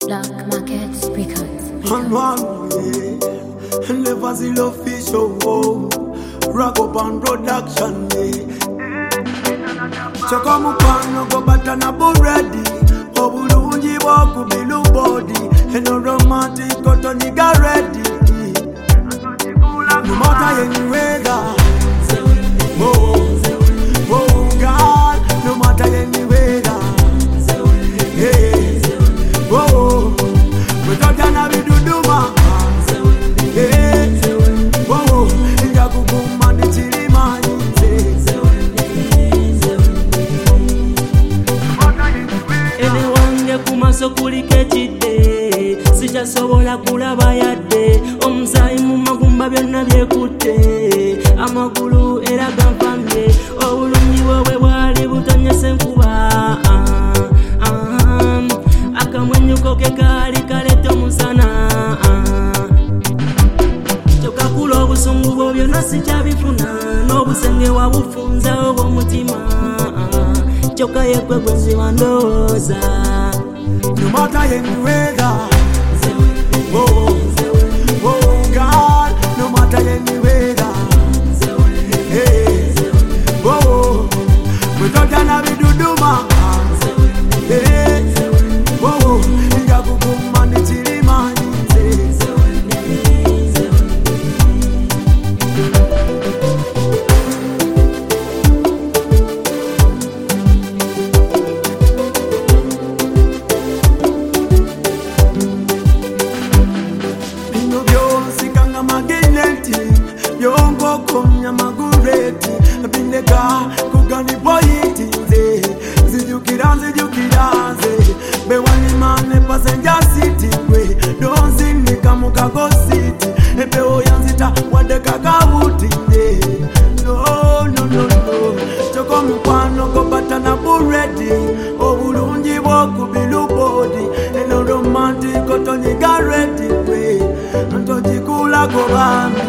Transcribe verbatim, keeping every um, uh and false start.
Black Market Records. And one way, never see no fish oh, rock up and production day. Chaka mupano go batana buredi, obulungi boku bilu body, and no romantic cotton nigga ready. No matter any weather, oh, oh God, no matter any weather, hey, oh, we got gonna be do do ma, hey, oh, inga kukuma ni chilima Anyone kumaso kulike chide, sija sobola kulaba yadde, omusayi mu magumba byonna byekutte, amagulu era gampamye, obulungi bwe bwali butonyese nkuba, akamwenyuko ke kali kaleta omusana, kyokakula obusungu bwo byonna sikyabifuna, n'obusenge wabufunza obw'omutima, choka yekwe gwenzi wandoza. No matter any weather, oh, oh God, no matter any weather, hey, oh, we got gonna be do do ma, hey, oh, inga kukuma ni chilima Yongo konya magureti Bindega kugani boyiti Zijukira zijukira Bewani mane passenger city Kwe donzi nikamuka go city Epe oyanzita wadeka kawuti No, no, no, no Choko mkwano go batana buredi Obulungi boku bilu body Eno romantic otoni gareti Kwe Antojikula go bambi